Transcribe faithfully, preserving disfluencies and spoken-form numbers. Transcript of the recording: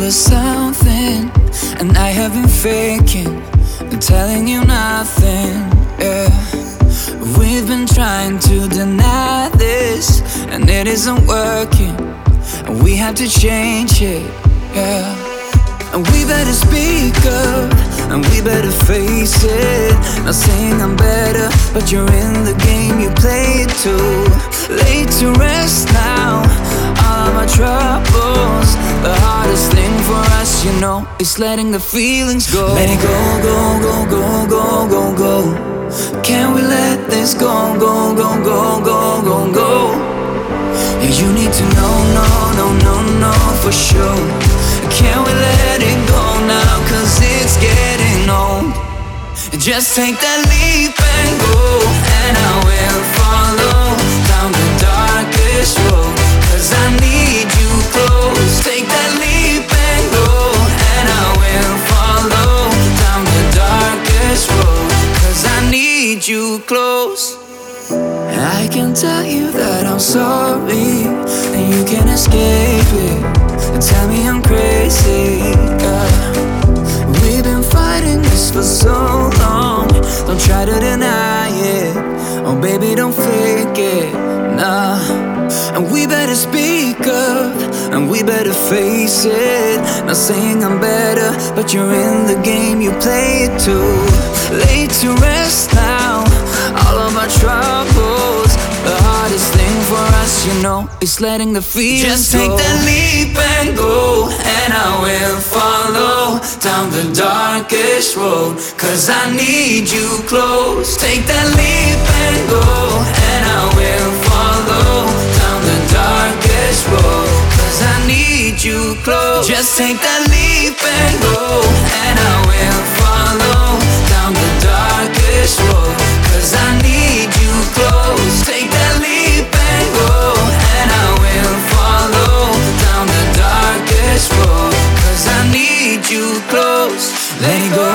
was something, and I have been faking and telling you nothing, yeah. We've been trying to deny this, and it isn't working, and we have to change it, yeah. And we better speak up, and we better face it. Not saying I'm better, but you're in the game, you play it too. Late to rest now, all of my troubles. The hardest thing for us, you know, is letting the feelings go. Let it go, go, go, go, go, go, go. Can we let this go, go, go, go, go, go, go? Yeah, you need to know, no, no, no, no, for sure. Can we let it go now, cause it's getting old. Just take that leap and go, and I will follow down the darkest road, cause I need you close. Take that leap and go, and I will follow down the darkest road, cause I need you close. I can tell you that I'm sorry, and you can't escape it. Tell me I'm crazy, yeah. We've been fighting this for so long, don't try to deny it. Oh baby, don't fake it, nah. And we better speak up, and we better face it. Not saying I'm better, but you're in the game, you play it too. Late to rest now, all of my troubles. The hardest thing for us, you know, is letting the feelings Just take go. That leap and go, and I will follow down the darkest road, cause I need you close. Take that leap and go, and I will follow down the darkest road, cause I need you close. Just take that leap and go, and I will follow down the darkest road, cause I need you close. Take that leap and go, and I will follow down the darkest road, cause I need you close. Let it go,